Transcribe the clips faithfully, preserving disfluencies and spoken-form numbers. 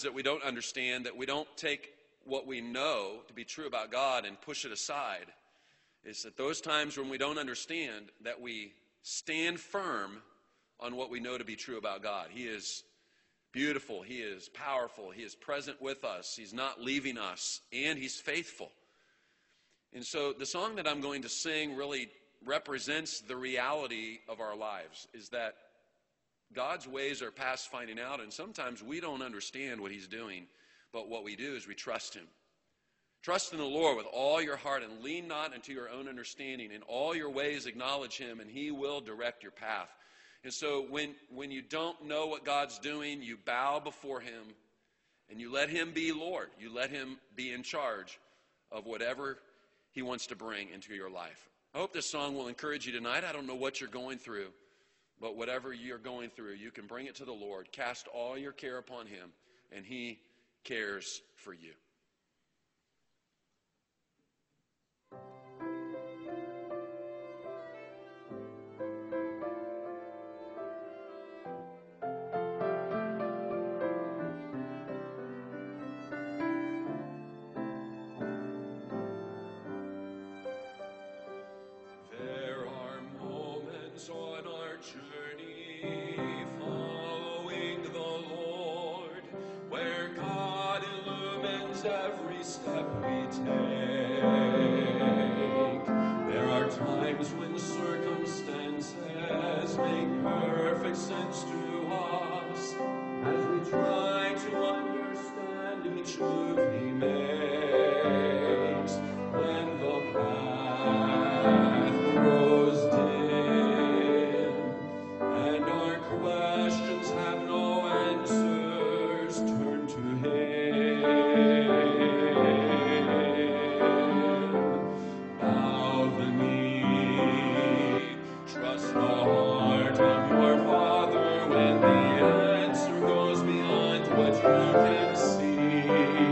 that we don't understand, that we don't take what we know to be true about God and push it aside, is that those times when we don't understand, that we stand firm on what we know to be true about God. He is beautiful. He is powerful. He is present with us. He's not leaving us, and He's faithful. And so the song that I'm going to sing really represents the reality of our lives, is that God's ways are past finding out, and sometimes we don't understand what He's doing, but what we do is we trust Him. Trust in the Lord with all your heart and lean not into your own understanding. In all your ways acknowledge Him, and He will direct your path. And so when, when you don't know what God's doing, you bow before Him, and you let Him be Lord. You let Him be in charge of whatever He wants to bring into your life. I hope this song will encourage you tonight. I don't know what you're going through, but whatever you're going through, you can bring it to the Lord. Cast all your care upon Him, and He cares for you. There are moments on our journey following the Lord where God illumines every step we take. There are times when circumstances make perfect sense to us as we try to understand each move He makes. When the path grows dim and our questions have no answers, turn to Him. Bow the knee, trust the heart of your Father when the answer goes beyond what you can see.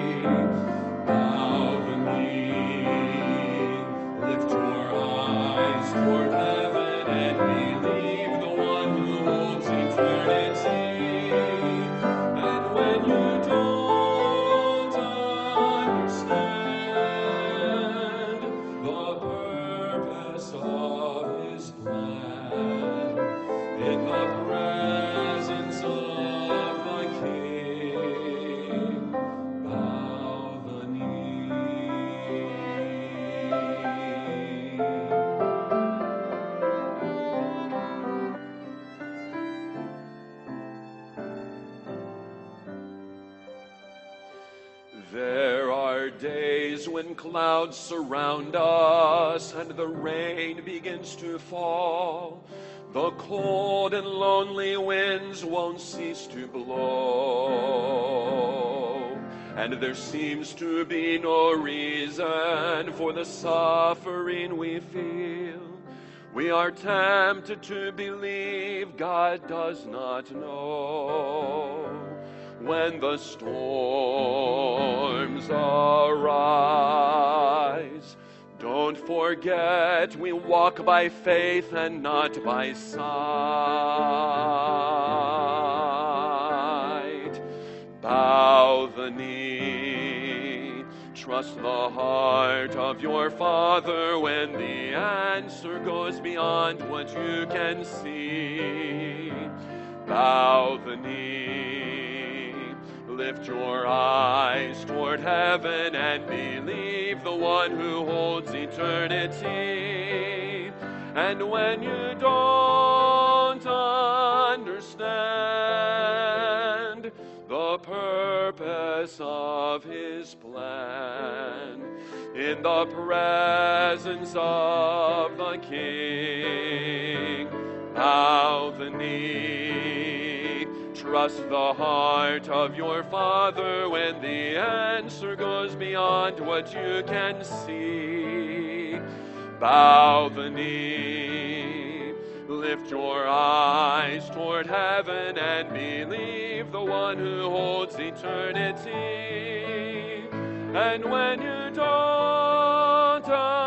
Bow the knee, lift your eyes toward heaven and believe the one who holds eternity. And when you don't understand the purpose of His plan, in the presence of the King, bow the knee. There are days when clouds surround us and the rain begins to fall. The cold and lonely winds won't cease to blow. And there seems to be no reason for the suffering we feel. We are tempted to believe God does not know. When the storms arise, don't forget we walk by faith and not by sight. Bow the knee, trust the heart of your Father when the answer goes beyond what you can see. Bow the knee, lift your eyes toward heaven and believe the one who holds eternity. And when you don't understand the purpose of His plan, in the presence of the King, bow the knee, trust the heart of your Father when the answer goes beyond what you can see. Bow the knee, lift your eyes toward heaven and believe the one who holds eternity. And when you don't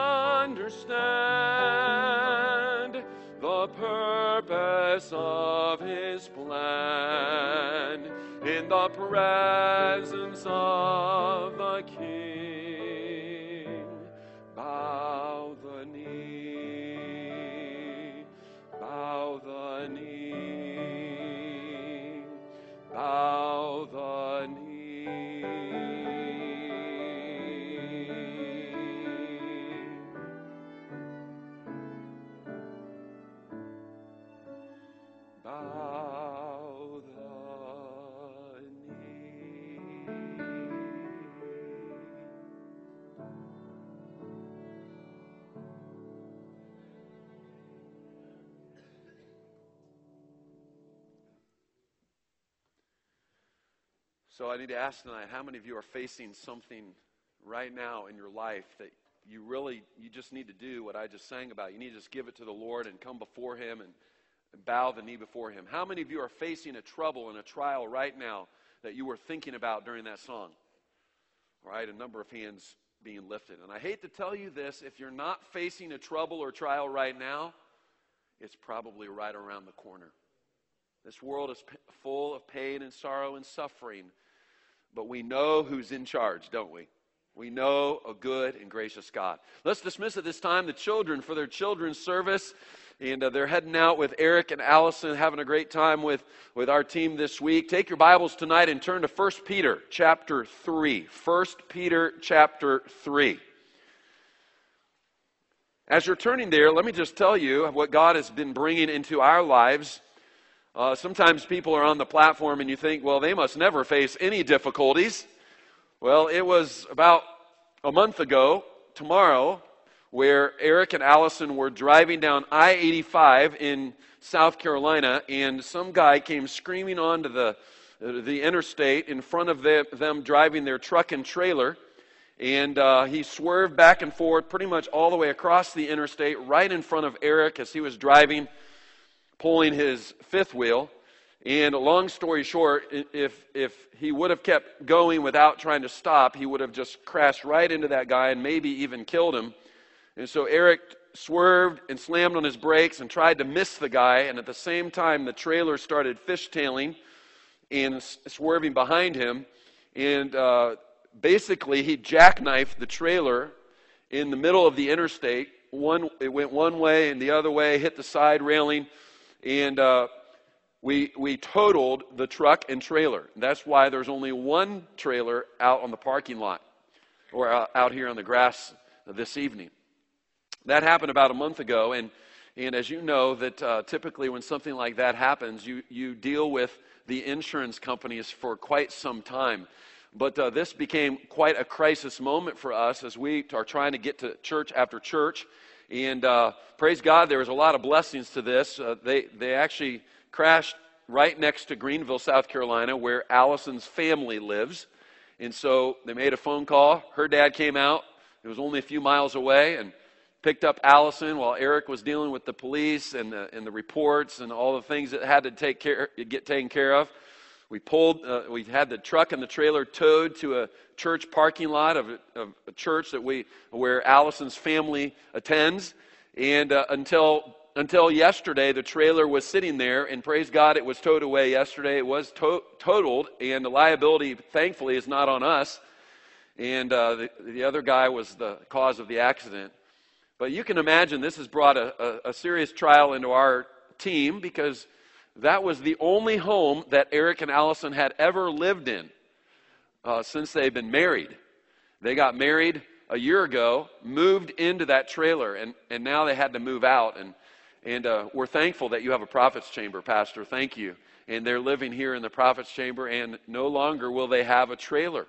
understand the purpose of His plan, in the the presence of the King. Bow the knee, bow the knee, bow the knee. Bow the knee. So I need to ask tonight, how many of you are facing something right now in your life that you really, you just need to do what I just sang about? You need to just give it to the Lord and come before Him and bow the knee before Him. How many of you are facing a trouble and a trial right now that you were thinking about during that song? All right, a number of hands being lifted. And I hate to tell you this, if you're not facing a trouble or trial right now, it's probably right around the corner. This world is p- full of pain and sorrow and suffering, but we know who's in charge, don't we? We know a good and gracious God. Let's dismiss at this time the children for their children's service. And uh, they're heading out with Eric and Allison, having a great time with, with our team this week. Take your Bibles tonight and turn to First Peter chapter three. First Peter chapter three. As you're turning there, let me just tell you what God has been bringing into our lives. Uh, sometimes people are on the platform and you think, well, they must never face any difficulties. Well, it was about a month ago, tomorrow, where Eric and Allison were driving down I eighty-five in South Carolina, and some guy came screaming onto the, the interstate in front of the, them driving their truck and trailer, and uh, he swerved back and forth pretty much all the way across the interstate right in front of Eric as he was driving, pulling his fifth wheel. And long story short, if if he would have kept going without trying to stop, he would have just crashed right into that guy and maybe even killed him. And so Eric swerved and slammed on his brakes and tried to miss the guy, and at the same time the trailer started fishtailing and swerving behind him, and uh, basically he jackknifed the trailer in the middle of the interstate. One, it went one way and the other way, hit the side railing, and uh, we we totaled the truck and trailer. That's why there's only one trailer out on the parking lot or out here on the grass this evening. That happened about a month ago, and and as you know, that uh, typically when something like that happens, you, you deal with the insurance companies for quite some time. But uh, this became quite a crisis moment for us as we are trying to get to church after church. And uh, praise God, there was a lot of blessings to this. Uh, they, they actually crashed right next to Greenville, South Carolina, where Allison's family lives. And so they made a phone call. Her dad came out. It was only a few miles away, and picked up Allison while Eric was dealing with the police and the, and the reports and all the things that had to take care, get taken care of. We pulled, uh, we had the truck and the trailer towed to a church parking lot of, of a church that we, where Allison's family attends. And uh, until until yesterday, the trailer was sitting there, and praise God, it was towed away yesterday. It was to- totaled, and the liability, thankfully, is not on us. And uh, the, the other guy was the cause of the accident. But you can imagine this has brought a, a, a serious trial into our team, because that was the only home that Eric and Allison had ever lived in uh, since they've been married. They got married a year ago, moved into that trailer, and, and now they had to move out. And, and uh, we're thankful that you have a Prophet's Chamber, Pastor. Thank you. And they're living here in the Prophet's Chamber, and no longer will they have a trailer.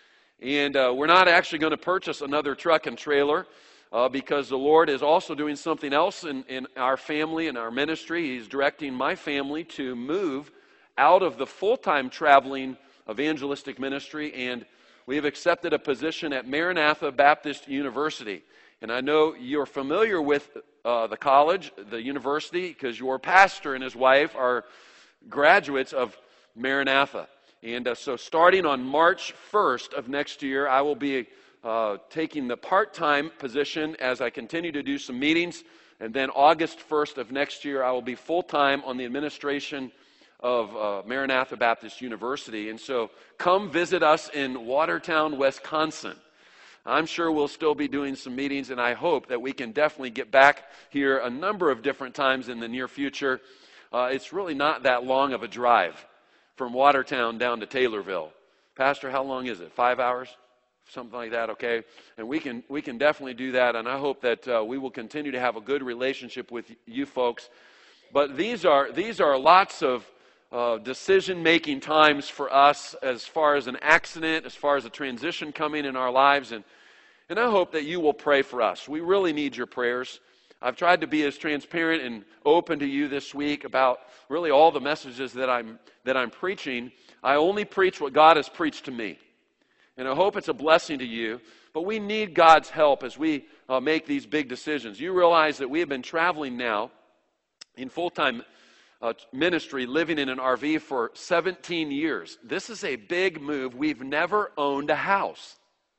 And uh, we're not actually going to purchase another truck and trailer. Uh, because the Lord is also doing something else in, in our family and our ministry. He's directing my family to move out of the full-time traveling evangelistic ministry, and we have accepted a position at Maranatha Baptist University. And I know you're familiar with uh, the college, the university, because your pastor and his wife are graduates of Maranatha. And uh, so starting on March first of next year, I will be Uh, taking the part-time position as I continue to do some meetings, and then August first of next year I will be full-time on the administration of uh, Maranatha Baptist University. And so come visit us in Watertown, Wisconsin. I'm sure we'll still be doing some meetings, and I hope that we can definitely get back here a number of different times in the near future. Uh, it's really not that long of a drive from Watertown down to Taylorville. Pastor, how long is it? Five hours? Something like that, okay? And we can we can definitely do that, and I hope that uh, we will continue to have a good relationship with you folks. But these are these are lots of uh, decision-making times for us as far as an accident, as far as a transition coming in our lives, and and I hope that you will pray for us. We really need your prayers. I've tried to be as transparent and open to you this week about really all the messages that I'm that I'm preaching. I only preach what God has preached to me. And I hope it's a blessing to you, but we need God's help as we uh, make these big decisions. You realize that we have been traveling now in full-time uh, ministry, living in an R V for seventeen years. This is a big move. We've never owned a house.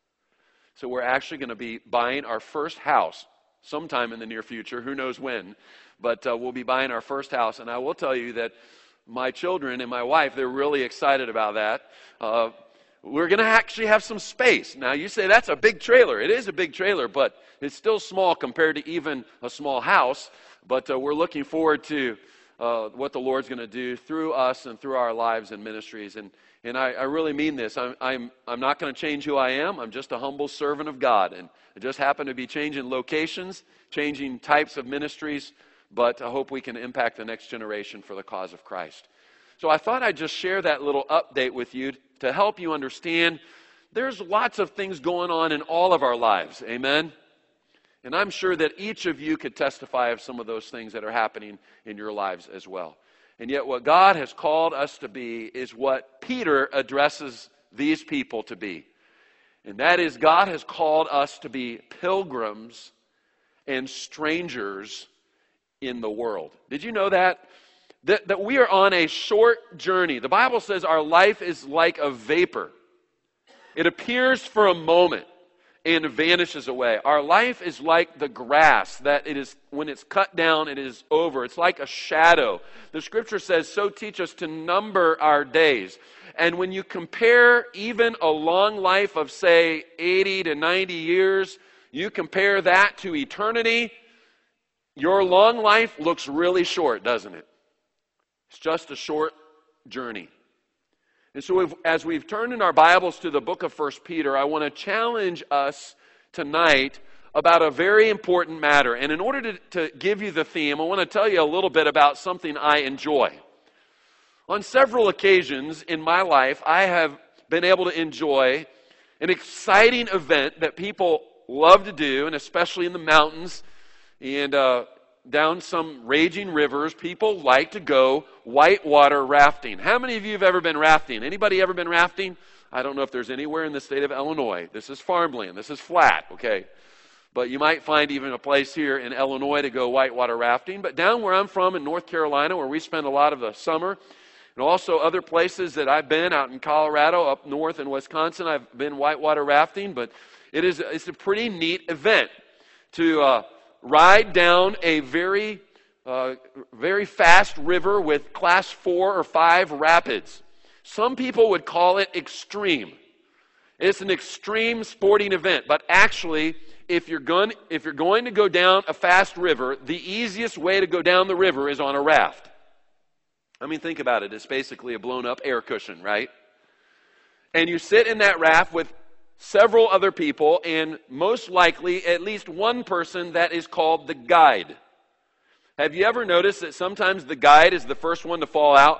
So we're actually going to be buying our first house sometime in the near future. Who knows when? But uh, we'll be buying our first house. And I will tell you that my children and my wife, they're really excited about that. Uh, we're going to actually have some space. Now, you say that's a big trailer. It is a big trailer, but it's still small compared to even a small house. But uh, we're looking forward to uh, what the Lord's going to do through us and through our lives and ministries. And and I, I really mean this. I'm I'm I'm not going to change who I am. I'm just a humble servant of God. And I just happen to be changing locations, changing types of ministries, but I hope we can impact the next generation for the cause of Christ. So I thought I'd just share that little update with you to help you understand there's lots of things going on in all of our lives. Amen? And I'm sure that each of you could testify of some of those things that are happening in your lives as well. And yet what God has called us to be is what Peter addresses these people to be. And that is, God has called us to be pilgrims and strangers in the world. Did you know that? That, that we are on a short journey. The Bible says our life is like a vapor. It appears for a moment and vanishes away. Our life is like the grass that it is, when it's cut down, it is over. It's like a shadow. The scripture says, so teach us to number our days. And when you compare even a long life of, say, eighty to ninety years, you compare that to eternity, your long life looks really short, doesn't it? It's just a short journey. And so if, as we've turned in our Bibles to the book of First Peter, I want to challenge us tonight about a very important matter. And in order to, to give you the theme, I want to tell you a little bit about something I enjoy. On several occasions in my life, I have been able to enjoy an exciting event that people love to do, and especially in the mountains and uh, down some raging rivers, people like to go whitewater rafting. How many of you have ever been rafting? Anybody ever been rafting? I don't know if there's anywhere in the state of Illinois. This is farmland. This is flat, okay? But you might find even a place here in Illinois to go whitewater rafting. But down where I'm from in North Carolina, where we spend a lot of the summer, and also other places that I've been, out in Colorado, up north in Wisconsin, I've been whitewater rafting. But it is it's a pretty neat event to uh, ride down a very, uh, very fast river with class four or five rapids. Some people would call it extreme. It's an extreme sporting event, but actually, if you're going, if you're going to go down a fast river, the easiest way to go down the river is on a raft. I mean, think about it. It's basically a blown-up air cushion, right? And you sit in that raft with several other people, and most likely at least one person that is called the guide. Have you ever noticed that sometimes the guide is the first one to fall out?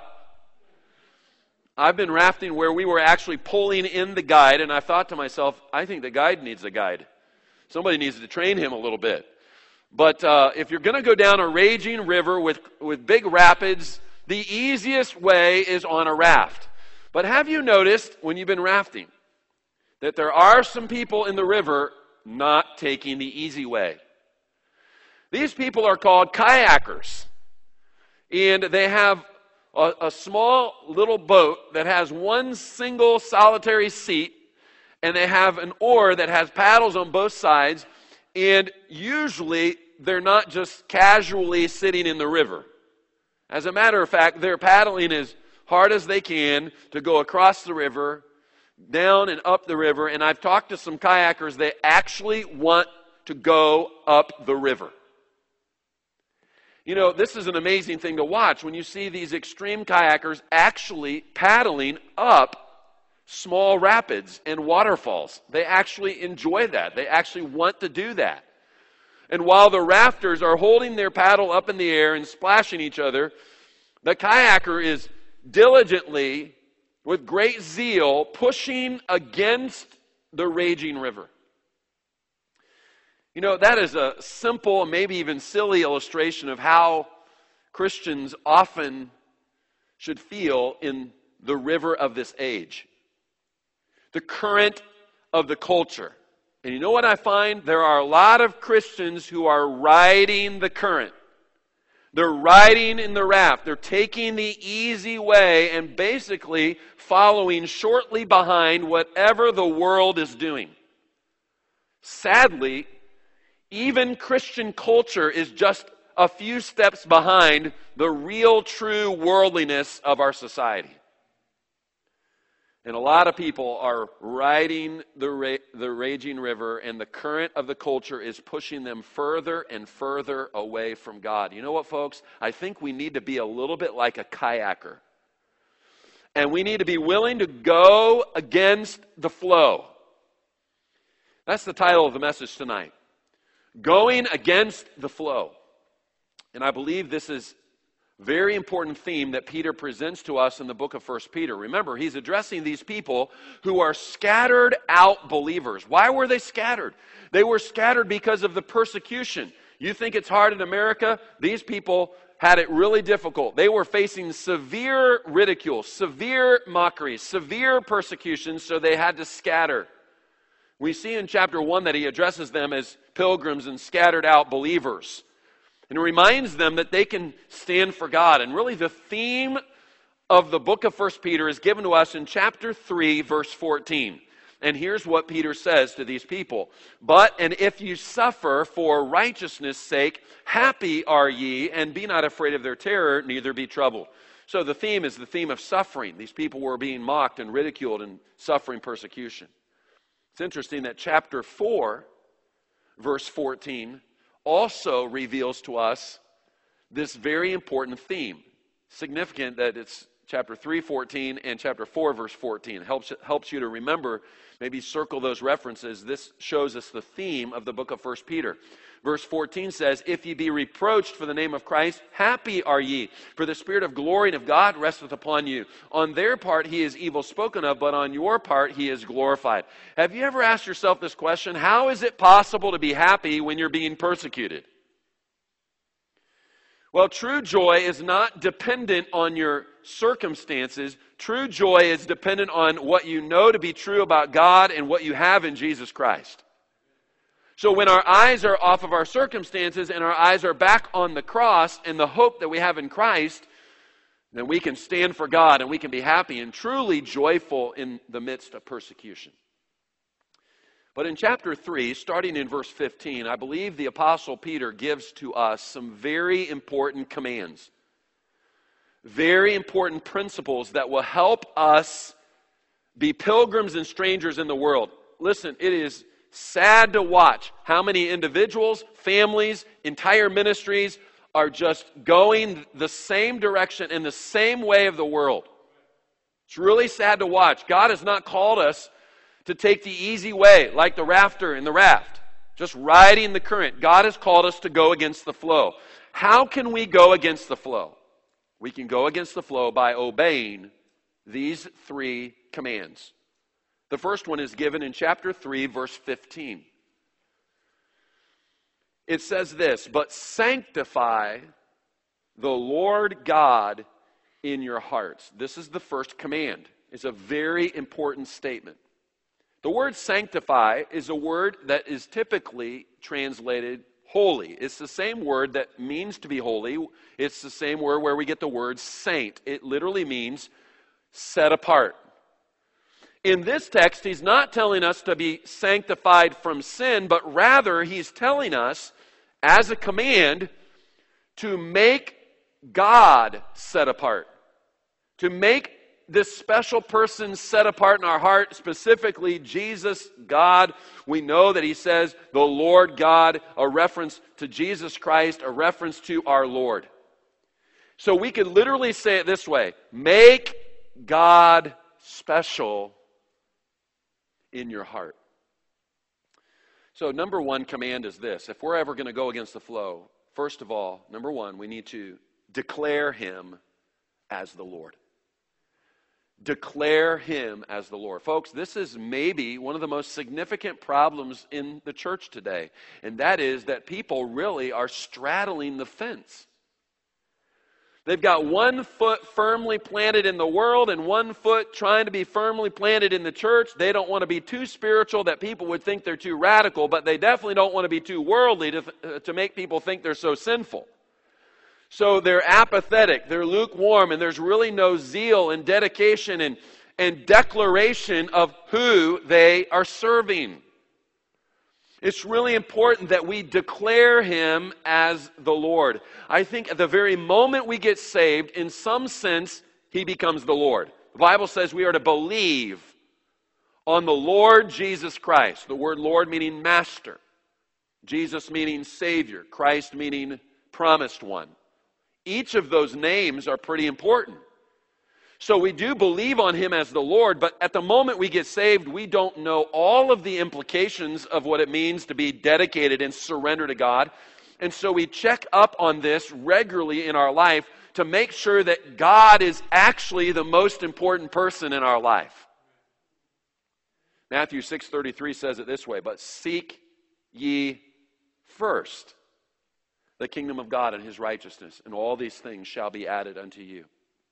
I've been rafting where we were actually pulling in the guide, and I thought to myself, I think the guide needs a guide. Somebody needs to train him a little bit. But uh, if you're going to go down a raging river with, with big rapids, the easiest way is on a raft. But have you noticed when you've been rafting that there are some people in the river not taking the easy way? These people are called kayakers. And they have a, a small little boat that has one single solitary seat, and they have an oar that has paddles on both sides, and usually they're not just casually sitting in the river. As a matter of fact, they're paddling as hard as they can to go across the river, down and up the river, and I've talked to some kayakers that actually want to go up the river. You know, this is an amazing thing to watch when you see these extreme kayakers actually paddling up small rapids and waterfalls. They actually enjoy that. They actually want to do that. And while the rafters are holding their paddle up in the air and splashing each other, the kayaker is diligently, with great zeal, pushing against the raging river. You know, that is a simple, maybe even silly illustration of how Christians often should feel in the river of this age. The current of the culture. And you know what I find? There are a lot of Christians who are riding the current. They're riding in the raft. They're taking the easy way and basically following shortly behind whatever the world is doing. Sadly, even Christian culture is just a few steps behind the real, true worldliness of our society. And a lot of people are riding the, ra- the raging river, and the current of the culture is pushing them further and further away from God. You know what, folks? I think we need to be a little bit like a kayaker. And we need to be willing to go against the flow. That's the title of the message tonight. Going against the flow. And I believe this is a very important theme that Peter presents to us in the book of First Peter. Remember, he's addressing these people who are scattered out believers. Why were they scattered? They were scattered because of the persecution. You think it's hard in America? These people had it really difficult. They were facing severe ridicule, severe mockery, severe persecution, so they had to scatter. We see in chapter one that he addresses them as pilgrims and scattered out believers. And reminds them that they can stand for God. And really the theme of the book of First Peter is given to us in chapter three, verse fourteen. And here's what Peter says to these people. But, and if you suffer for righteousness' sake, happy are ye, and be not afraid of their terror, neither be troubled. So the theme is the theme of suffering. These people were being mocked and ridiculed and suffering persecution. It's interesting that chapter four, verse fourteen, also reveals to us this very important theme. Significant that it's chapter three, fourteen, and chapter four, verse fourteen. It helps, helps you to remember, maybe circle those references. This shows us the theme of the book of First Peter. Verse fourteen says, if ye be reproached for the name of Christ, happy are ye, for the Spirit of glory and of God resteth upon you. On their part he is evil spoken of, but on your part he is glorified. Have you ever asked yourself this question? How is it possible to be happy when you're being persecuted? Well, true joy is not dependent on your circumstances. True joy is dependent on what you know to be true about God and what you have in Jesus Christ. So when our eyes are off of our circumstances and our eyes are back on the cross and the hope that we have in Christ, then we can stand for God and we can be happy and truly joyful in the midst of persecution. But in chapter three, starting in verse fifteen, I believe the Apostle Peter gives to us some very important commands. Very important principles that will help us be pilgrims and strangers in the world. Listen, it is sad to watch how many individuals, families, entire ministries are just going the same direction in the same way of the world. It's really sad to watch. God has not called us to take the easy way like the rafter in the raft, just riding the current. God has called us to go against the flow. How can we go against the flow? We can go against the flow by obeying these three commands. The first one is given in chapter three, verse fifteen. It says this, but sanctify the Lord God in your hearts. This is the first command. It's a very important statement. The word sanctify is a word that is typically translated holy. It's the same word that means to be holy. It's the same word where we get the word saint. It literally means set apart. In this text, he's not telling us to be sanctified from sin, but rather he's telling us, as a command, to make God set apart. To make this special person set apart in our heart, specifically Jesus, God. We know that he says the Lord God, a reference to Jesus Christ, a reference to our Lord. So we could literally say it this way: make God special in your heart. So number one command is this: if we're ever going to go against the flow, first of all, number one, we need to declare him as the Lord. Declare him as the Lord. Folks, this is maybe one of the most significant problems in the church today, and that is that people really are straddling the fence. They've got one foot firmly planted in the world and one foot trying to be firmly planted in the church. They don't want to be too spiritual that people would think they're too radical, but they definitely don't want to be too worldly to, to make people think they're so sinful. So they're apathetic, they're lukewarm, and there's really no zeal and dedication and, and declaration of who they are serving. It's really important that we declare him as the Lord. I think at the very moment we get saved, in some sense, he becomes the Lord. The Bible says we are to believe on the Lord Jesus Christ. The word Lord meaning master. Jesus meaning Savior. Christ meaning promised one. Each of those names are pretty important. So we do believe on him as the Lord, but at the moment we get saved, we don't know all of the implications of what it means to be dedicated and surrender to God. And so we check up on this regularly in our life to make sure that God is actually the most important person in our life. Matthew six thirty-three says it this way: but seek ye first the kingdom of God and his righteousness, and all these things shall be added unto you.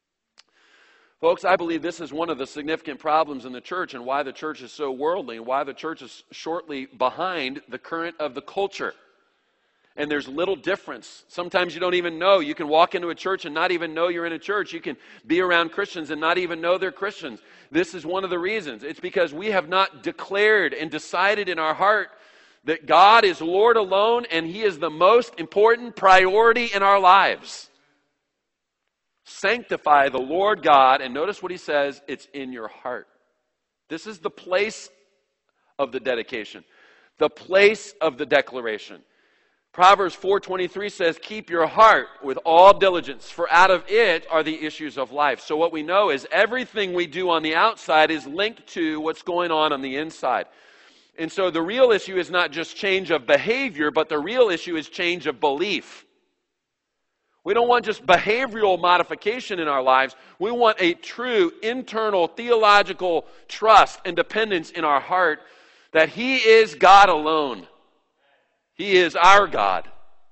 Folks, I believe this is one of the significant problems in the church, and why the church is so worldly, and why the church is shortly behind the current of the culture. And there's little difference. Sometimes you don't even know. You can walk into a church and not even know you're in a church. You can be around Christians and not even know they're Christians. This is one of the reasons. It's because we have not declared and decided in our heart that God is Lord alone, and he is the most important priority in our lives. Sanctify the Lord God, and notice what he says, it's in your heart. This is the place of the dedication, the place of the declaration. Proverbs four twenty-three says, keep your heart with all diligence, for out of it are the issues of life. So what we know is everything we do on the outside is linked to what's going on on the inside. And so the real issue is not just change of behavior, but the real issue is change of belief. We don't want just behavioral modification in our lives. We want a true internal theological trust and dependence in our heart that he is God alone. He is our God.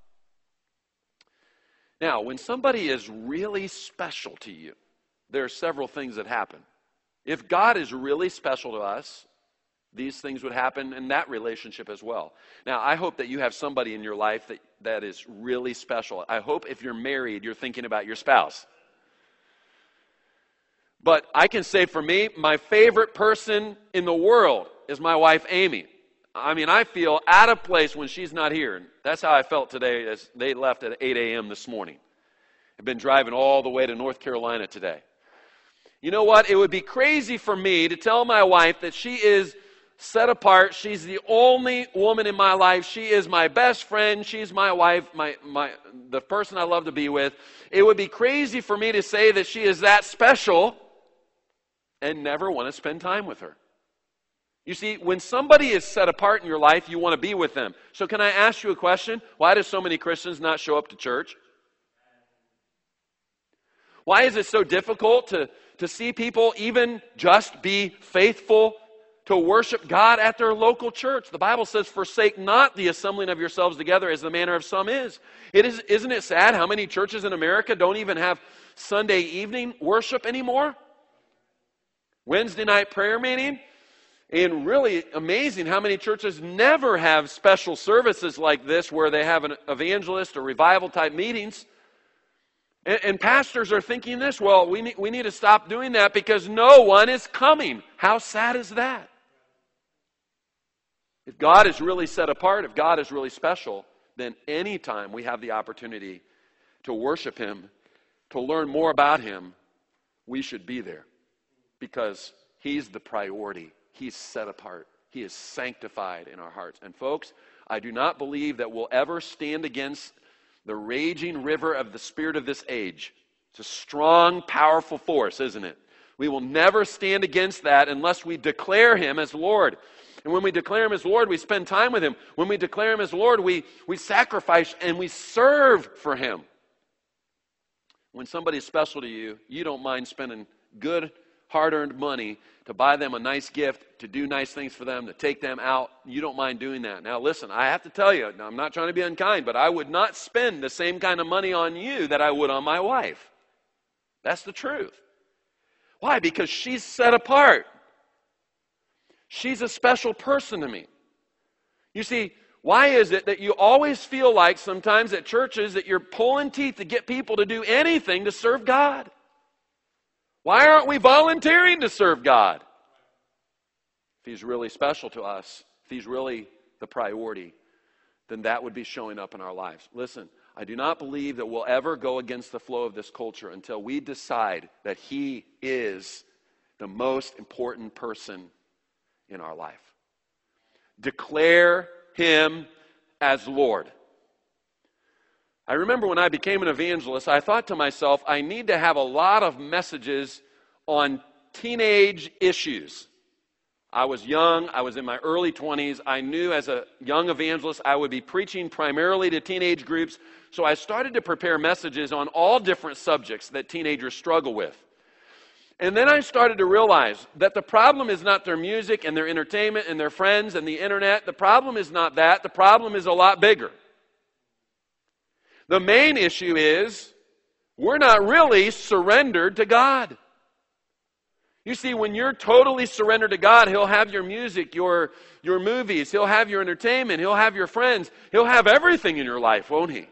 Now, when somebody is really special to you, there are several things that happen. If God is really special to us, these things would happen in that relationship as well. Now, I hope that you have somebody in your life that, that is really special. I hope if you're married, you're thinking about your spouse. But I can say for me, my favorite person in the world is my wife, Amy. I mean, I feel out of place when she's not here. And that's how I felt today as they left at eight a.m. this morning. I've been driving all the way to North Carolina today. You know what? It would be crazy for me to tell my wife that she is set apart. She's the only woman in my life. She is my best friend. She's my wife, my my the person I love to be with. It would be crazy for me to say that she is that special and never want to spend time with her. You see, when somebody is set apart in your life, you want to be with them. So can I ask you a question? Why do so many Christians not show up to church? Why is it so difficult to, to see people even just be faithful to worship God at their local church? The Bible says, forsake not the assembling of yourselves together as the manner of some is. It is. Isn't it sad how many churches in America don't even have Sunday evening worship anymore? Wednesday night prayer meeting? And really amazing how many churches never have special services like this where they have an evangelist or revival type meetings. And, and pastors are thinking this, well, we need, we need to stop doing that because no one is coming. How sad is that? If God is really set apart, if God is really special, then anytime we have the opportunity to worship him, to learn more about him, we should be there because he's the priority. He's set apart. He is sanctified in our hearts. And folks, I do not believe that we'll ever stand against the raging river of the spirit of this age. It's a strong, powerful force, isn't it? We will never stand against that unless we declare him as Lord. And when we declare him as Lord, we spend time with him. When we declare him as Lord, we, we sacrifice and we serve for him. When somebody's special to you, you don't mind spending good, hard-earned money to buy them a nice gift, to do nice things for them, to take them out. You don't mind doing that. Now listen, I have to tell you, now, I'm not trying to be unkind, but I would not spend the same kind of money on you that I would on my wife. That's the truth. Why? Because she's set apart. She's a special person to me. You see, why is it that you always feel like sometimes at churches that you're pulling teeth to get people to do anything to serve God? Why aren't we volunteering to serve God? If he's really special to us, if he's really the priority, then that would be showing up in our lives. Listen, I do not believe that we'll ever go against the flow of this culture until we decide that he is the most important person in our life. Declare him as Lord. I remember when I became an evangelist, I thought to myself, I need to have a lot of messages on teenage issues. I was young, I was in my early twenties. I knew as a young evangelist I would be preaching primarily to teenage groups, so I started to prepare messages on all different subjects that teenagers struggle with. And then I started to realize that the problem is not their music and their entertainment and their friends and the internet. The problem is not that. The problem is a lot bigger. The main issue is we're not really surrendered to God. You see, when you're totally surrendered to God, he'll have your music, your, your movies, he'll have your entertainment, he'll have your friends, he'll have everything in your life, won't he?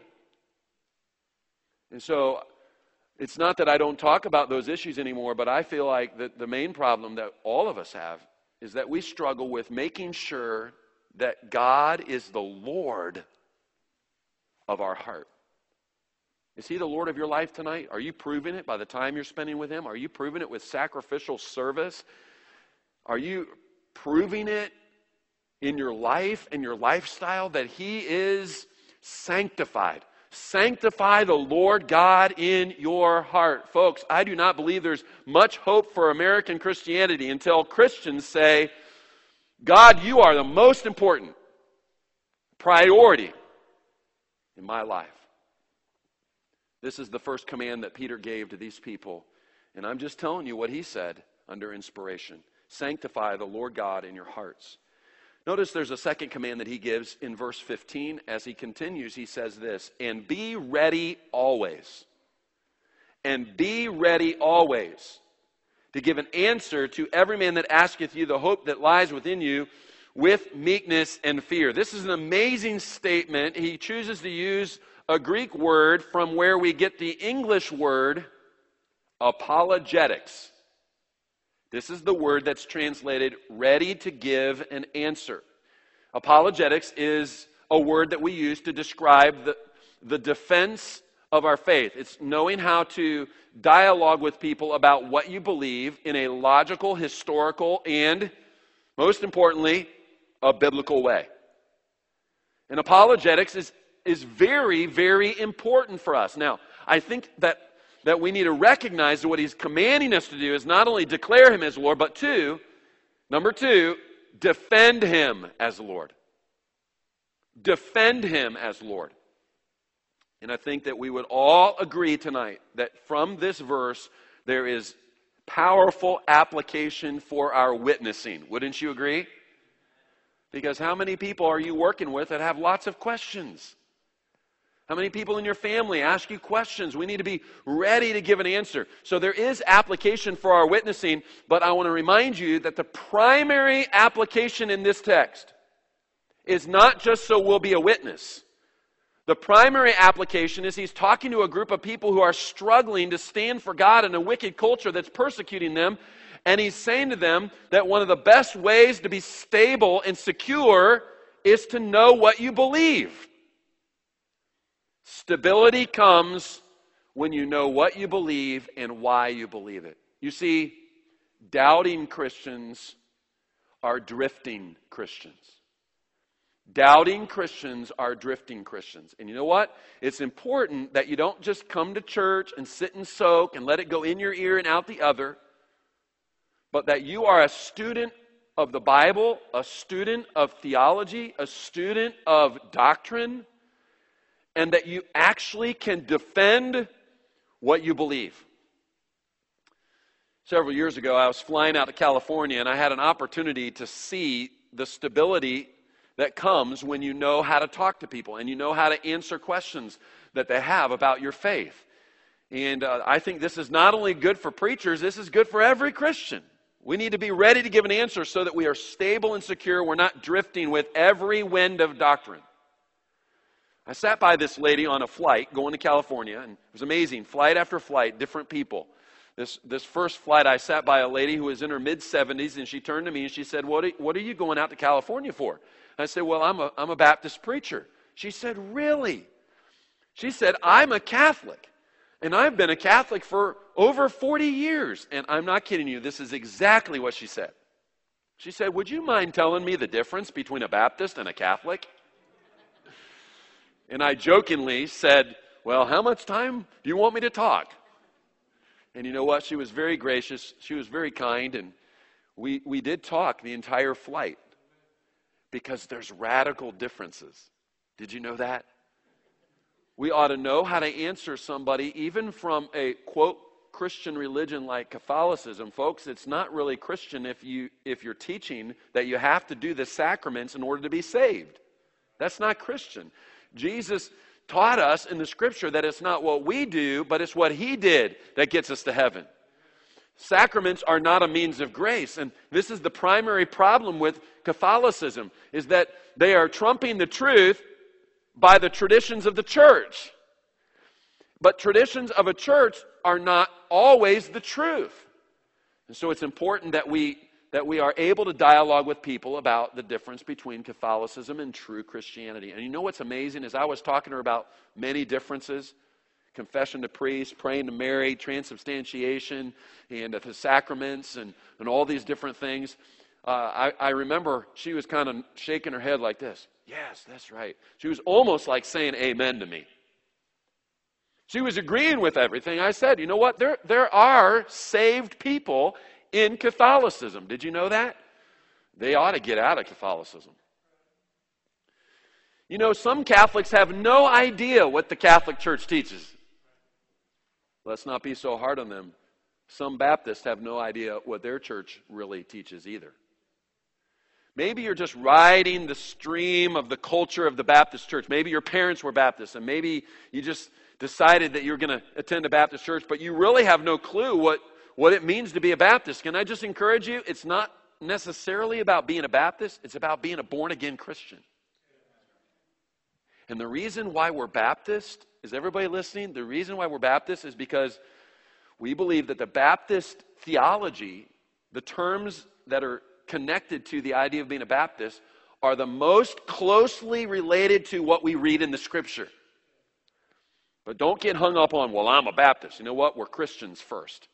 And so, it's not that I don't talk about those issues anymore, but I feel like that the main problem that all of us have is that we struggle with making sure that God is the Lord of our heart. Is he the Lord of your life tonight? Are you proving it by the time you're spending with him? Are you proving it with sacrificial service? Are you proving it in your life and your lifestyle that he is sanctified? Sanctify the Lord God in your heart. Folks, I do not believe there's much hope for American Christianity until Christians say, God, you are the most important priority in my life. This is the first command that Peter gave to these people. And I'm just telling you what he said under inspiration. Sanctify the Lord God in your hearts. Notice there's a second command that he gives in verse fifteen. As he continues, he says this, and be ready always. And be ready always to give an answer to every man that asketh you the hope that lies within you with meekness and fear. This is an amazing statement. He chooses to use a Greek word from where we get the English word apologetics. This is the word that's translated ready to give an answer. Apologetics is a word that we use to describe the, the defense of our faith. It's knowing how to dialogue with people about what you believe in a logical, historical, and most importantly, a biblical way. And apologetics is is very, very important for us. Now, I think that, that we need to recognize that what he's commanding us to do is not only declare him as Lord, but two, number two, defend him as Lord. Defend him as Lord. And I think that we would all agree tonight that from this verse, there is powerful application for our witnessing. Wouldn't you agree? Because how many people are you working with that have lots of questions? How many people in your family ask you questions? We need to be ready to give an answer. So there is application for our witnessing, but I want to remind you that the primary application in this text is not just so we'll be a witness. The primary application is he's talking to a group of people who are struggling to stand for God in a wicked culture that's persecuting them, and he's saying to them that one of the best ways to be stable and secure is to know what you believe. Stability comes when you know what you believe and why you believe it. You see, doubting Christians are drifting Christians. Doubting Christians are drifting Christians. And you know what? It's important that you don't just come to church and sit and soak and let it go in your ear and out the other, but that you are a student of the Bible, a student of theology, a student of doctrine, and that you actually can defend what you believe. Several years ago, I was flying out to California, and I had an opportunity to see the stability that comes when you know how to talk to people and you know how to answer questions that they have about your faith. And uh, I think this is not only good for preachers, this is good for every Christian. We need to be ready to give an answer so that we are stable and secure. We're not drifting with every wind of doctrine. I sat by this lady on a flight going to California, and it was amazing. Flight after flight, different people. This this first flight, I sat by a lady who was in her mid-seventies, and she turned to me and she said, what are, what are you going out to California for? I said, well, I'm a, I'm a Baptist preacher. She said, really? She said, I'm a Catholic, and I've been a Catholic for over forty years. And I'm not kidding you, this is exactly what she said. She said, would you mind telling me the difference between a Baptist and a Catholic? And I jokingly said, well, how much time do you want me to talk? And you know what? She was very gracious. She was very kind, and we, we did talk the entire flight. Because there's radical differences. Did you know that? We ought to know how to answer somebody even from a, quote, Christian religion like Catholicism. Folks, it's not really Christian if, you, if you're teaching that you have to do the sacraments in order to be saved. That's not Christian. Jesus taught us in the Scripture that it's not what we do, but it's what He did that gets us to heaven. Sacraments are not a means of grace, and this is the primary problem with Catholicism, is that they are trumping the truth by the traditions of the church. But traditions of a church are not always the truth. And so it's important that we that we are able to dialogue with people about the difference between Catholicism and true Christianity. And you know what's amazing is I was talking to her about many differences. Confession to priest, praying to Mary, transubstantiation, and the sacraments, and, and all these different things. Uh, I, I remember she was kind of shaking her head like this. Yes, that's right. She was almost like saying amen to me. She was agreeing with everything I said. You know what? There, there are saved people in Catholicism. Did you know that? They ought to get out of Catholicism. You know, some Catholics have no idea what the Catholic Church teaches. Let's not be so hard on them. Some Baptists have no idea what their church really teaches either. Maybe you're just riding the stream of the culture of the Baptist church. Maybe your parents were Baptists, and maybe you just decided that you're going to attend a Baptist church, but you really have no clue what, what it means to be a Baptist. Can I just encourage you? It's not necessarily about being a Baptist. It's about being a born-again Christian. And the reason why we're Baptist, is everybody listening? The reason why we're Baptist is because we believe that the Baptist theology, the terms that are connected to the idea of being a Baptist, are the most closely related to what we read in the Scripture. But don't get hung up on, well, I'm a Baptist. You know what? We're Christians first.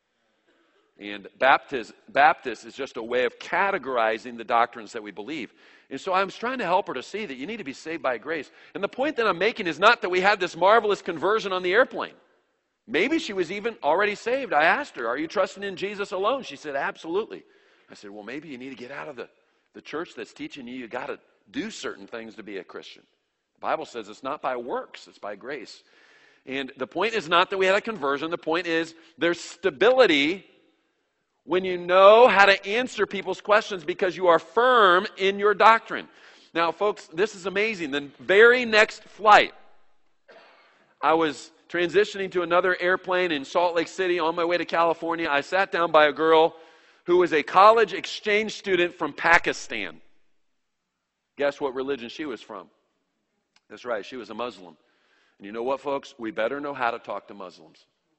And Baptist, Baptist is just a way of categorizing the doctrines that we believe. And so I was trying to help her to see that you need to be saved by grace. And the point that I'm making is not that we had this marvelous conversion on the airplane. Maybe she was even already saved. I asked her, are you trusting in Jesus alone? She said, absolutely. I said, well, maybe you need to get out of the, the church that's teaching you you got to do certain things to be a Christian. The Bible says it's not by works, it's by grace. And the point is not that we had a conversion. The point is there's stability when you know how to answer people's questions because you are firm in your doctrine. Now, folks, this is amazing. The very next flight, I was transitioning to another airplane in Salt Lake City on my way to California. I sat down by a girl who was a college exchange student from Pakistan. Guess what religion she was from? That's right, she was a Muslim. And you know what, folks? We better know how to talk to Muslims.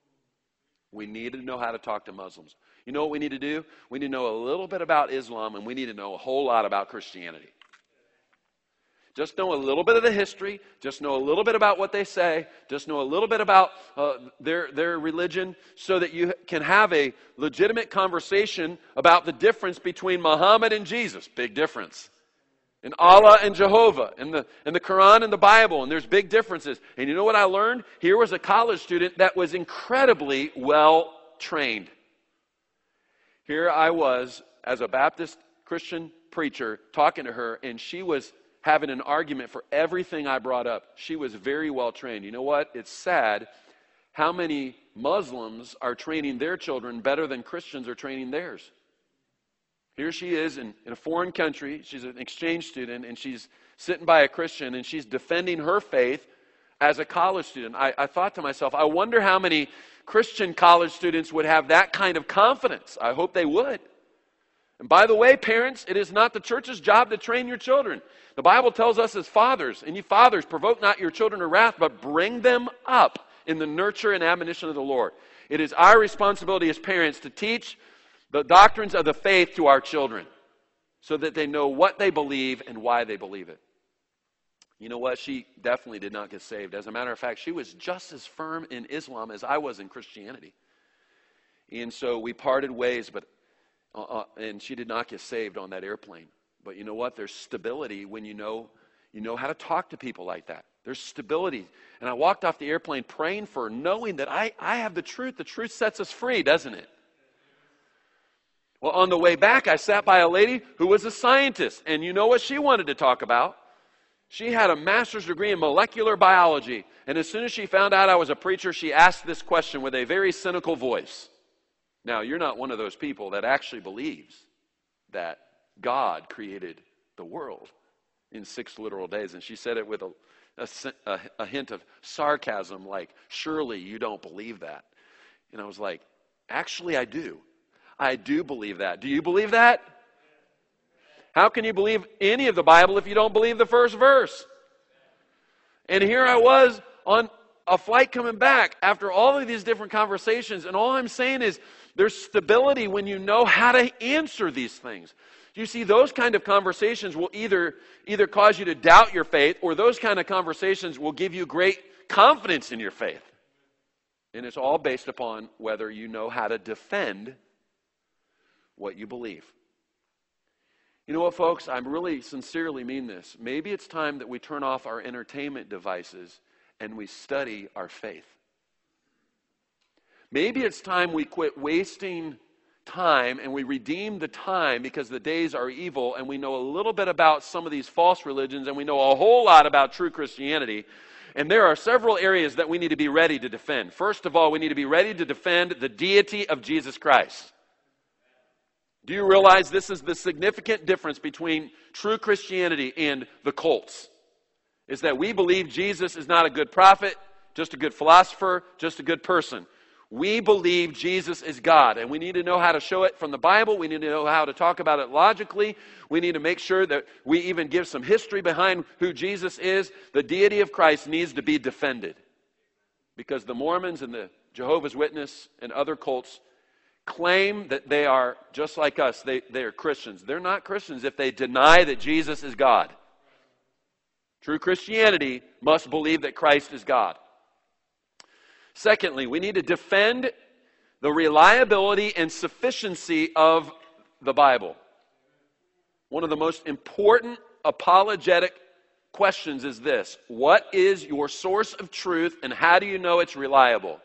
We need to know how to talk to Muslims. You know what we need to do? We need to know a little bit about Islam, and we need to know a whole lot about Christianity. Just know a little bit of the history. Just know a little bit about what they say. Just know a little bit about uh, their, their religion so that you can have a legitimate conversation about the difference between Muhammad and Jesus. Big difference. And Allah and Jehovah, and the, and the Quran and the Bible, and there's big differences. And you know what I learned? Here was a college student that was incredibly well trained. Here I was, as a Baptist Christian preacher, talking to her, and she was having an argument for everything I brought up. She was very well trained. You know what? It's sad how many Muslims are training their children better than Christians are training theirs. Here she is in, in a foreign country. She's an exchange student, and she's sitting by a Christian, and she's defending her faith as a college student. I, I thought to myself, I wonder how many Christian college students would have that kind of confidence. I hope they would. And by the way, parents, it is not the church's job to train your children. The Bible tells us as fathers, and you fathers, provoke not your children to wrath, but bring them up in the nurture and admonition of the Lord. It is our responsibility as parents to teach the doctrines of the faith to our children so that they know what they believe and why they believe it. You know what? She definitely did not get saved. As a matter of fact, she was just as firm in Islam as I was in Christianity. And so we parted ways, but uh, uh, and she did not get saved on that airplane. But you know what? There's stability when you know you know how to talk to people like that. There's stability. And I walked off the airplane praying for her, knowing that I, I have the truth. The truth sets us free, doesn't it? Well, on the way back, I sat by a lady who was a scientist. And you know what she wanted to talk about? She had a master's degree in molecular biology. And as soon as she found out I was a preacher, she asked this question with a very cynical voice. Now, you're not one of those people that actually believes that God created the world in six literal days. And she said it with a, a, a hint of sarcasm, like, surely you don't believe that. And I was like, actually, I do. I do believe that. Do you believe that? How can you believe any of the Bible if you don't believe the first verse? And here I was on a flight coming back after all of these different conversations, and all I'm saying is there's stability when you know how to answer these things. You see, those kind of conversations will either, either cause you to doubt your faith, or those kind of conversations will give you great confidence in your faith. And it's all based upon whether you know how to defend what you believe. You know what, folks? I really sincerely mean this. Maybe it's time that we turn off our entertainment devices and we study our faith. Maybe it's time we quit wasting time and we redeem the time, because the days are evil, and we know a little bit about some of these false religions, and we know a whole lot about true Christianity. And there are several areas that we need to be ready to defend. First of all, we need to be ready to defend the deity of Jesus Christ. Do you realize this is the significant difference between true Christianity and the cults? Is that we believe Jesus is not a good prophet, just a good philosopher, just a good person. We believe Jesus is God, and we need to know how to show it from the Bible. We need to know how to talk about it logically. We need to make sure that we even give some history behind who Jesus is. The deity of Christ needs to be defended, because the Mormons and the Jehovah's Witnesses and other cults claim that they are just like us. They, they are Christians. They're not Christians if they deny that Jesus is God. True Christianity must believe that Christ is God. Secondly, we need to defend the reliability and sufficiency of the Bible. One of the most important apologetic questions is this: what is your source of truth, and how do you know it's reliable?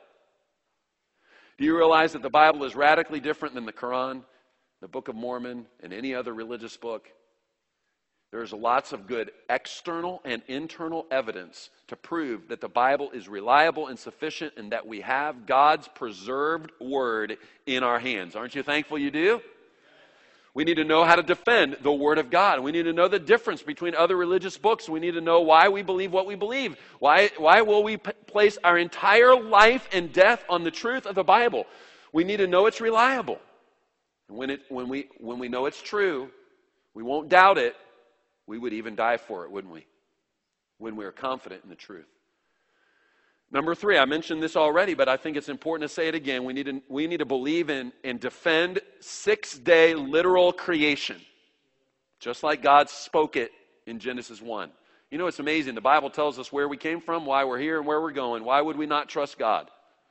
Do you realize that the Bible is radically different than the Quran, the Book of Mormon, and any other religious book? There's lots of good external and internal evidence to prove that the Bible is reliable and sufficient, and that we have God's preserved word in our hands. Aren't you thankful you do? We need to know how to defend the Word of God. We need to know the difference between other religious books. We need to know why we believe what we believe. Why, why will we p- place our entire life and death on the truth of the Bible? We need to know it's reliable. And when, it, when, we, when we know it's true, we won't doubt it. We would even die for it, wouldn't we? When we are confident in the truth. Number three, I mentioned this already, but I think it's important to say it again. We need to, we need to believe in and defend six-day literal creation. Just like God spoke it in Genesis one. You know, it's amazing. The Bible tells us where we came from, why we're here, and where we're going. Why would we not trust God?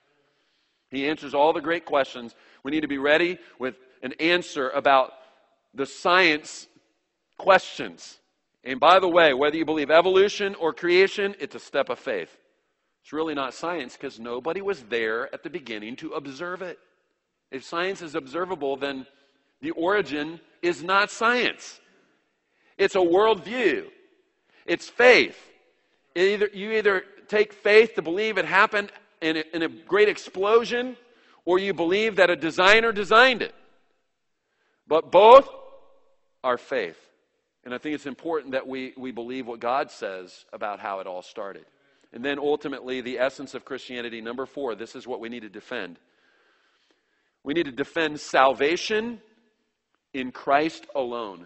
He answers all the great questions. We need to be ready with an answer about the science questions. And by the way, whether you believe evolution or creation, it's a step of faith. It's really not science because nobody was there at the beginning to observe it. If science is observable, then the origin is not science. It's a worldview. It's faith. It either, you either take faith to believe it happened in a, in a great explosion, or you believe that a designer designed it. But both are faith. And I think it's important that we, we believe what God says about how it all started. And then ultimately, the essence of Christianity, number four, this is what we need to defend. We need to defend salvation in Christ alone,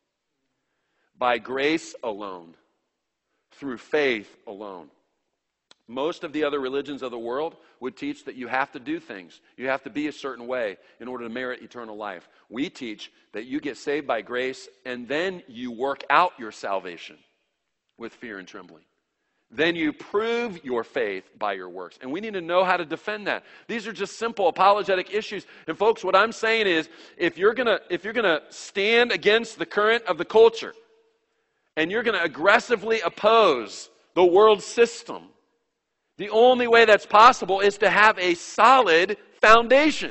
by grace alone, through faith alone. Most of the other religions of the world would teach that you have to do things. You have to be a certain way in order to merit eternal life. We teach that you get saved by grace and then you work out your salvation with fear and trembling. Then you prove your faith by your works. And we need to know how to defend that. These are just simple apologetic issues. And folks, what I'm saying is, if you're gonna, if you're gonna stand against the current of the culture, and you're gonna aggressively oppose the world system, the only way that's possible is to have a solid foundation.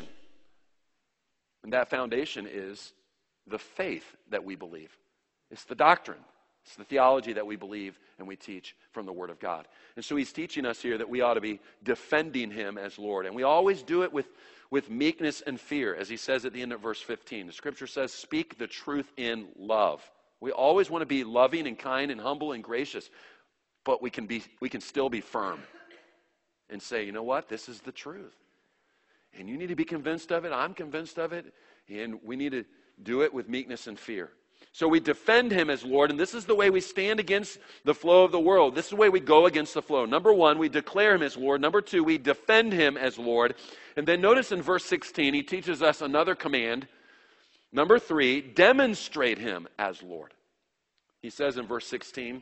And that foundation is the faith that we believe. It's the doctrine. It's the theology that we believe and we teach from the Word of God. And so he's teaching us here that we ought to be defending him as Lord. And we always do it with, with meekness and fear, as he says at the end of verse fifteen. The scripture says, speak the truth in love. We always want to be loving and kind and humble and gracious, but we can be we can still be firm and say, you know what, this is the truth. And you need to be convinced of it. I'm convinced of it. And we need to do it with meekness and fear. So we defend him as Lord, and this is the way we stand against the flow of the world. This is the way we go against the flow. Number one, we declare him as Lord. Number two, we defend him as Lord. And then notice in verse sixteen, he teaches us another command. Number three, demonstrate him as Lord. He says in verse sixteen,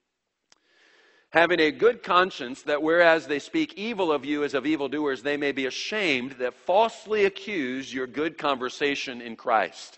having a good conscience, that whereas they speak evil of you as of evildoers, they may be ashamed that falsely accuse your good conversation in Christ.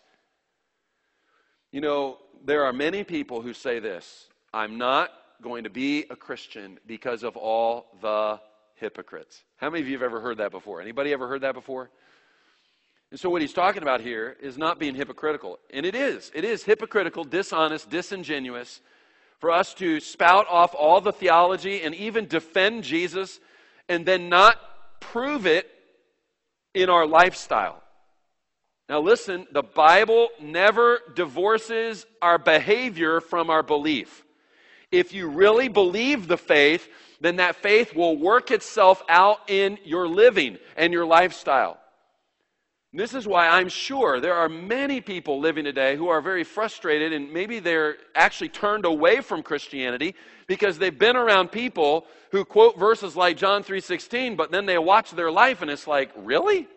You know, there are many people who say this, I'm not going to be a Christian because of all the hypocrites. How many of you have ever heard that before? Anybody ever heard that before? And so what he's talking about here is not being hypocritical. And it is. It is hypocritical, dishonest, disingenuous for us to spout off all the theology and even defend Jesus and then not prove it in our lifestyle. Now listen, the Bible never divorces our behavior from our belief. If you really believe the faith, then that faith will work itself out in your living and your lifestyle. This is why I'm sure there are many people living today who are very frustrated, and maybe they're actually turned away from Christianity because they've been around people who quote verses like John three sixteen, but then they watch their life and it's like, really?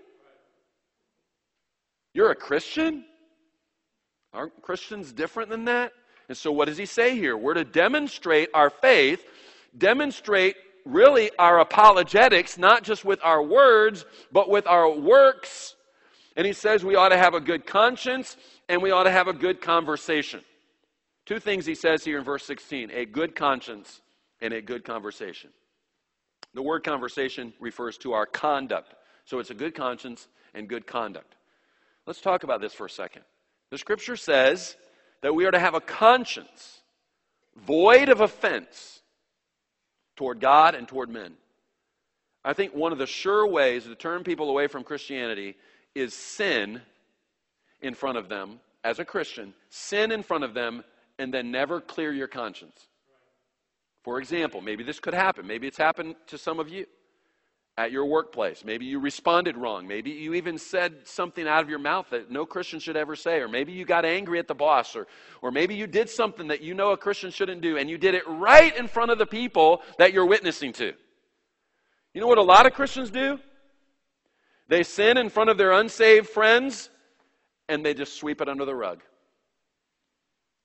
You're a Christian? Aren't Christians different than that? And so what does he say here? We're to demonstrate our faith, demonstrate really our apologetics, not just with our words, but with our works. And he says we ought to have a good conscience and we ought to have a good conversation. Two things he says here in verse sixteen, a good conscience and a good conversation. The word conversation refers to our conduct. So it's a good conscience and good conduct. Let's talk about this for a second. The scripture says that we are to have a conscience void of offense toward God and toward men. I think one of the sure ways to turn people away from Christianity is sin in front of them as a Christian. Sin in front of them and then never clear your conscience. For example, maybe this could happen. Maybe it's happened to some of you at your workplace. Maybe you responded wrong. Maybe you even said something out of your mouth that no Christian should ever say. Or maybe you got angry at the boss. Or, or maybe you did something that you know a Christian shouldn't do. And you did it right in front of the people that you're witnessing to. You know what a lot of Christians do? They sin in front of their unsaved friends and they just sweep it under the rug.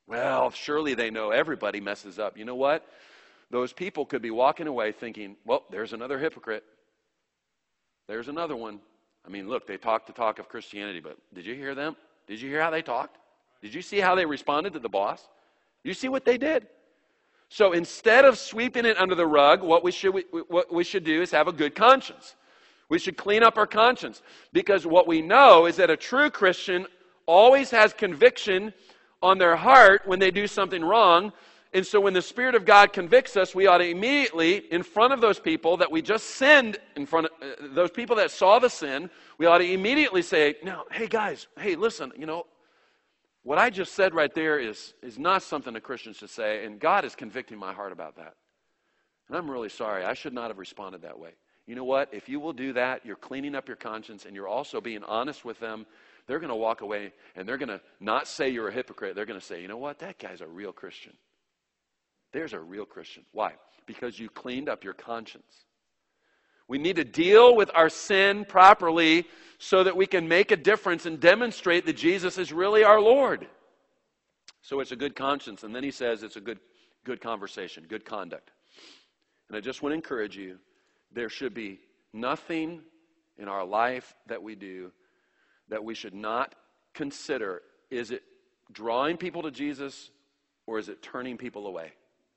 Well, surely they know everybody messes up. You know what? Those people could be walking away thinking, well, there's another hypocrite. There's another one. I mean, look, they talk the talk of Christianity, but did you hear them? Did you hear how they talked? Did you see how they responded to the boss? Did you see what they did? So instead of sweeping it under the rug, what we should what we should do is have a good conscience. We should clean up our conscience, because what we know is that a true Christian always has conviction on their heart when they do something wrong. And so when the Spirit of God convicts us, we ought to immediately, in front of those people that we just sinned, in front of uh, those people that saw the sin, we ought to immediately say, no, hey guys, hey, listen, you know, what I just said right there is, is not something a Christian should say, and God is convicting my heart about that. And I'm really sorry. I should not have responded that way. You know what? If you will do that, you're cleaning up your conscience, and you're also being honest with them. They're going to walk away, and they're going to not say you're a hypocrite. They're going to say, you know what? That guy's a real Christian. There's a real Christian. Why? Because you cleaned up your conscience. We need to deal with our sin properly so that we can make a difference and demonstrate that Jesus is really our Lord. So it's a good conscience. And then he says it's a good, good conversation, good conduct. And I just want to encourage you, there should be nothing in our life that we do that we should not consider. Is it drawing people to Jesus, or is it turning people away?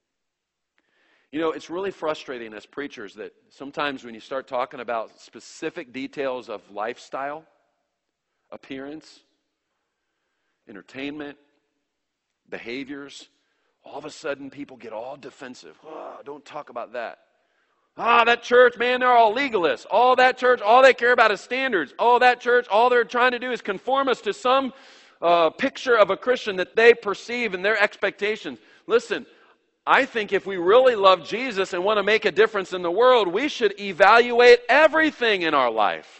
You know, it's really frustrating as preachers that sometimes when you start talking about specific details of lifestyle, appearance, entertainment, behaviors, all of a sudden people get all defensive. Oh, don't talk about that. Ah, that church, man, they're all legalists. All that church, all they care about is standards. Oh, that church, all they're trying to do is conform us to some uh, picture of a Christian that they perceive in their expectations. Listen, I think if we really love Jesus and want to make a difference in the world, we should evaluate everything in our life.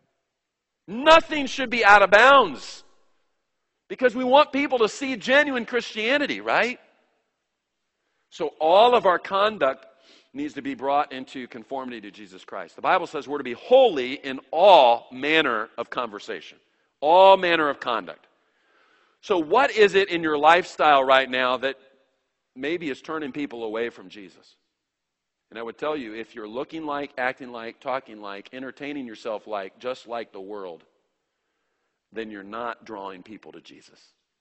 Nothing should be out of bounds, because we want people to see genuine Christianity, right? So all of our conduct needs to be brought into conformity to Jesus Christ. The Bible says we're to be holy in all manner of conversation, all manner of conduct. So what is it in your lifestyle right now that maybe is turning people away from Jesus? And I would tell you, if you're looking like, acting like, talking like, entertaining yourself like, just like the world, then you're not drawing people to Jesus.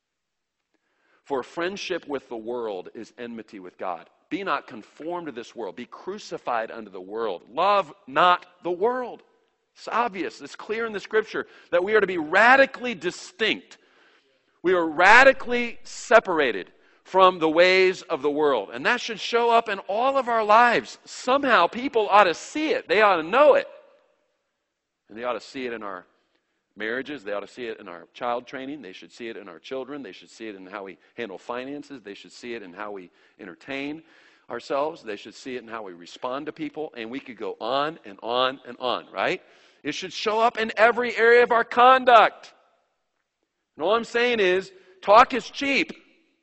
For friendship with the world is enmity with God. Be not conformed to this world. Be crucified unto the world. Love not the world. It's obvious. It's clear in the Scripture that we are to be radically distinct. We are radically separated from the ways of the world. And that should show up in all of our lives. Somehow people ought to see it. They ought to know it. And they ought to see it in our marriages. They ought to see it in our child training. They should see it in our children. They should see it in how we handle finances. They should see it in how we entertain ourselves. They should see it in how we respond to people. And we could go on and on and on, right? It should show up in every area of our conduct. And all I'm saying is, talk is cheap.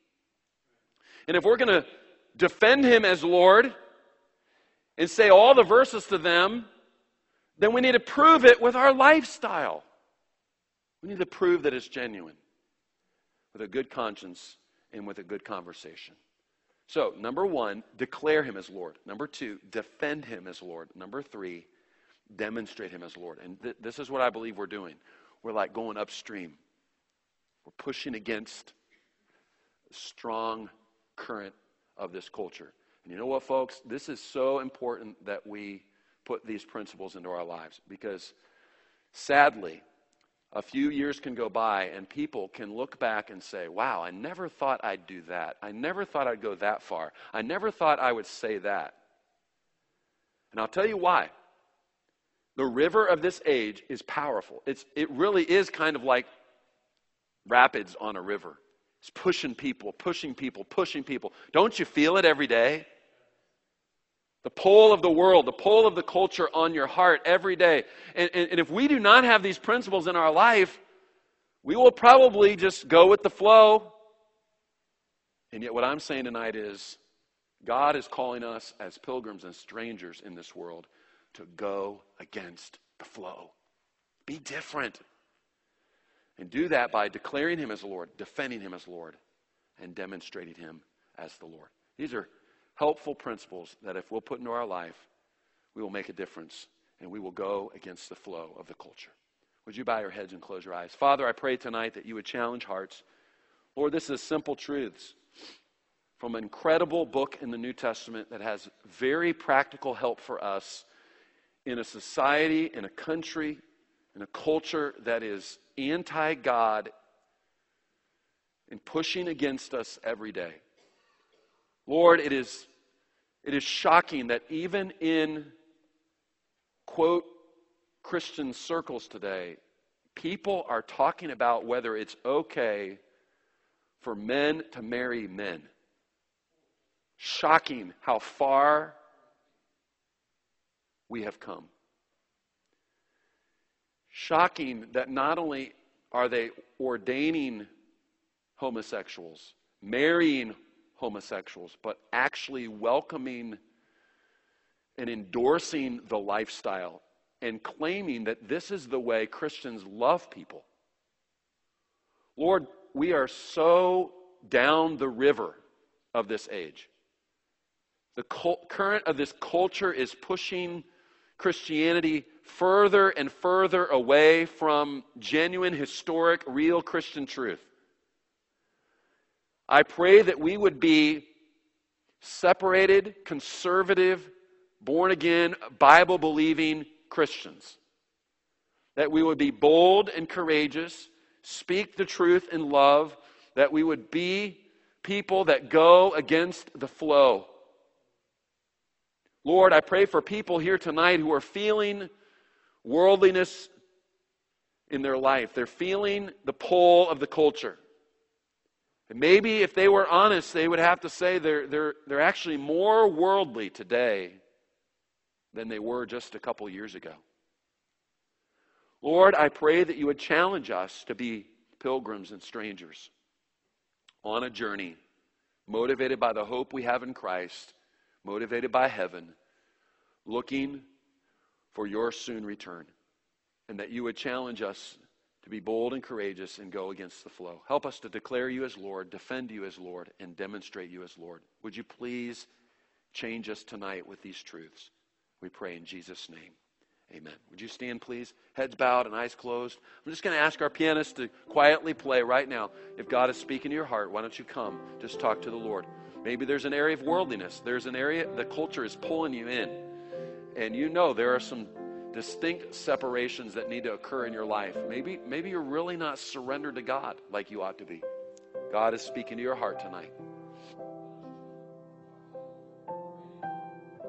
And if we're going to defend him as Lord and say all the verses to them, then we need to prove it with our lifestyle. We need to prove that it's genuine with a good conscience and with a good conversation. So, number one, declare him as Lord. Number two, defend him as Lord. Number three, demonstrate him as Lord. And th- this is what I believe we're doing. We're like going upstream. We're pushing against a strong current of this culture. And you know what, folks? This is so important that we put these principles into our lives, because sadly, a few years can go by and people can look back and say, wow, I never thought I'd do that. I never thought I'd go that far. I never thought I would say that. And I'll tell you why. The river of this age is powerful. It's, it really is kind of like rapids on a river. It's pushing people, pushing people, pushing people. Don't you feel it every day? The pull of the world, the pull of the culture on your heart every day. And, and, and if we do not have these principles in our life, we will probably just go with the flow. And yet what I'm saying tonight is, God is calling us as pilgrims and strangers in this world to go against the flow. Be different. And do that by declaring him as Lord, defending him as Lord, and demonstrating him as the Lord. These are helpful principles that if we'll put into our life, we will make a difference and we will go against the flow of the culture. Would you bow your heads and close your eyes? Father, I pray tonight that you would challenge hearts. Lord, this is simple truths from an incredible book in the New Testament that has very practical help for us in a society, in a country, in a culture that is anti-God and pushing against us every day. Lord, it is, it is shocking that even in, quote, Christian circles today, people are talking about whether it's okay for men to marry men. Shocking how far we have come. Shocking that not only are they ordaining homosexuals, marrying homosexuals, but actually welcoming and endorsing the lifestyle and claiming that this is the way Christians love people. Lord, we are so down the river of this age. The current of this culture is pushing Christianity further and further away from genuine, historic, real Christian truth. I pray that we would be separated, conservative, born-again, Bible-believing Christians. That we would be bold and courageous, speak the truth in love, that we would be people that go against the flow. Lord, I pray for people here tonight who are feeling worldliness in their life. They're feeling the pull of the culture. And maybe if they were honest, they would have to say they're, they're, they're actually more worldly today than they were just a couple years ago. Lord, I pray that you would challenge us to be pilgrims and strangers on a journey, motivated by the hope we have in Christ, motivated by heaven, looking for your soon return. And that you would challenge us to be bold and courageous and go against the flow. Help us to declare you as Lord, defend you as Lord, and demonstrate you as Lord. Would you please change us tonight with these truths? We pray in Jesus' name. Amen. Would you stand, please? Heads bowed and eyes closed. I'm just going to ask our pianist to quietly play right now. If God is speaking to your heart, why don't you come? Just talk to the Lord. Maybe there's an area of worldliness. There's an area, the culture is pulling you in. And you know there are some distinct separations that need to occur in your life. Maybe, maybe you're really not surrendered to God like you ought to be. God is speaking to your heart tonight.